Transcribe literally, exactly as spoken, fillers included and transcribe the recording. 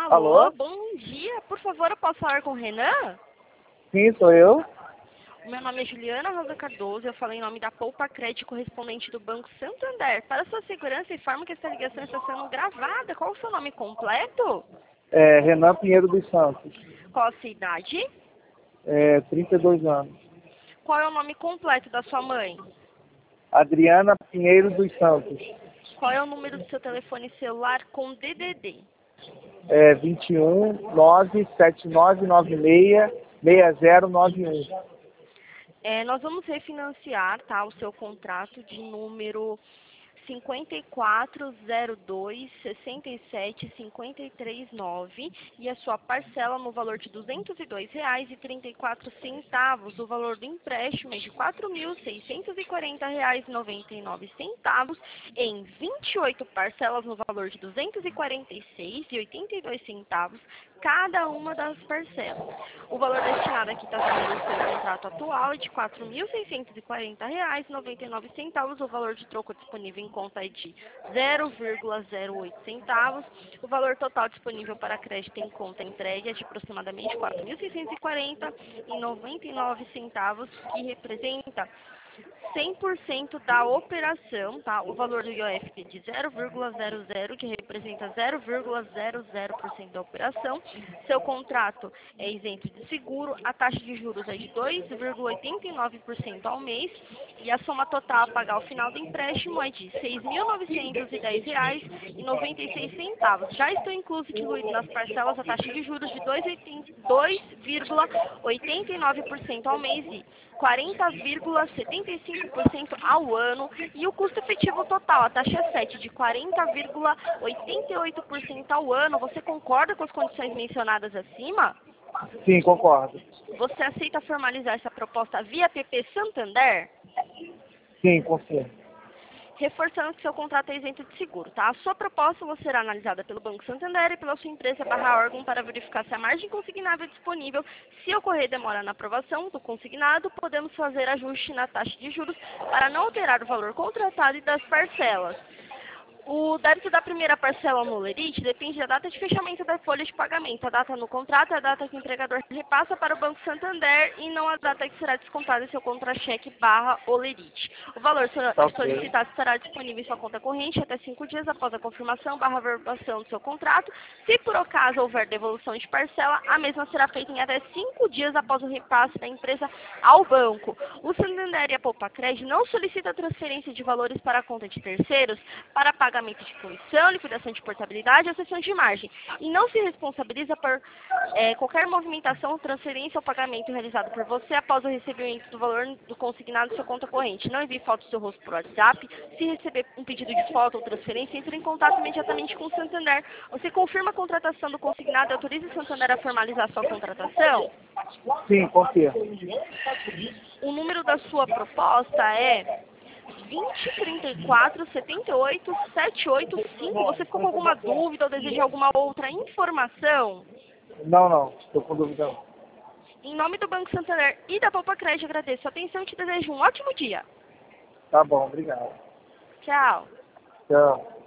Alô, Alô? bom dia. Por favor, eu posso falar com o Renan? Sim, sou eu. O meu nome é Juliana Rosa Cardoso, eu falo em nome da Poupa Crédito, correspondente do Banco Santander. Para sua segurança, informo que esta ligação está sendo gravada. Qual o seu nome completo? É, Renan Pinheiro dos Santos. Qual a sua idade? É, trinta e dois anos. Qual é o nome completo da sua mãe? Adriana Pinheiro dos Santos. Qual é o número do seu telefone celular com D D D? É, vinte e um, nove sete nove nove seis, seis zero nove um. É, nós vamos refinanciar, tá, o seu contrato de número cinquenta e quatro zero dois, sessenta e sete, cinquenta e três nove e a sua parcela no valor de duzentos e dois reais e trinta e quatro centavos. O valor do empréstimo é de quatro mil seiscentos e quarenta reais e noventa e nove centavos em vinte e oito parcelas no valor de duzentos e quarenta e seis reais e oitenta e dois centavos cada uma das parcelas. O valor destinado aqui está sendo o seu contrato atual é de quatro mil seiscentos e quarenta reais e noventa e nove centavos. O valor de troco disponível em conta é de zero vírgula zero oito centavos. O valor total disponível para crédito em conta entregue é de aproximadamente quatro mil seiscentos e quarenta reais e noventa e nove centavos, que representa cem por cento da operação, tá? O valor do I O F é de zero vírgula zero zero, que representa zero vírgula zero zero por cento da operação. Seu contrato é isento de seguro, a taxa de juros é de dois vírgula oitenta e nove por cento ao mês e a soma total a pagar ao final do empréstimo é de seis mil novecentos e dez reais e noventa e seis centavos. Já estão inclusos incluído nas parcelas a taxa de juros de dois vírgula oitenta e nove por cento ao mês e quarenta vírgula setenta e cinco por cento ao ano, e o custo efetivo total, a taxa é sete, de quarenta vírgula oitenta e oito por cento ao ano. Você concorda com as condições mencionadas acima? Sim, concordo. Você aceita formalizar essa proposta via P P Santander? Sim, confirmo. Reforçando que seu contrato é isento de seguro, tá? A sua proposta será analisada pelo Banco Santander e pela sua empresa barra órgão para verificar se a margem consignável é disponível. Se ocorrer demora na aprovação do consignado, podemos fazer ajuste na taxa de juros para não alterar o valor contratado e das parcelas. O débito da primeira parcela no Lerite depende da data de fechamento da folha de pagamento. A data no contrato é a data que o empregador repassa para o Banco Santander e não a data que será descontada em seu contra-cheque barra Olerite. O valor Tá ok. solicitado estará disponível em sua conta corrente até cinco dias após a confirmação barra averbação do seu contrato. Se por acaso houver devolução de parcela, a mesma será feita em até cinco dias após o repasse da empresa ao banco. O Santander e a Poupa Crédito não solicitam transferência de valores para a conta de terceiros para pagamento de comissão, liquidação de portabilidade ou cessão de margem, e não se responsabiliza por é, qualquer movimentação, transferência ou pagamento realizado por você após o recebimento do valor do consignado em sua conta corrente. Não envie foto do seu rosto por WhatsApp. Se receber um pedido de foto ou transferência, entre em contato imediatamente com o Santander. Você confirma a contratação do consignado e autoriza o Santander a formalizar sua contratação? Sim, confirmo. O número da sua proposta é vinte, trinta e quatro, setenta e oito, setecentos e oitenta e cinco. Você ficou com alguma dúvida ou deseja alguma outra informação? Não, não. Estou com dúvida não. Em nome do Banco Santander e da Poupa Crédito, agradeço a atenção e te desejo um ótimo dia. Tá bom, obrigado. Tchau. Tchau.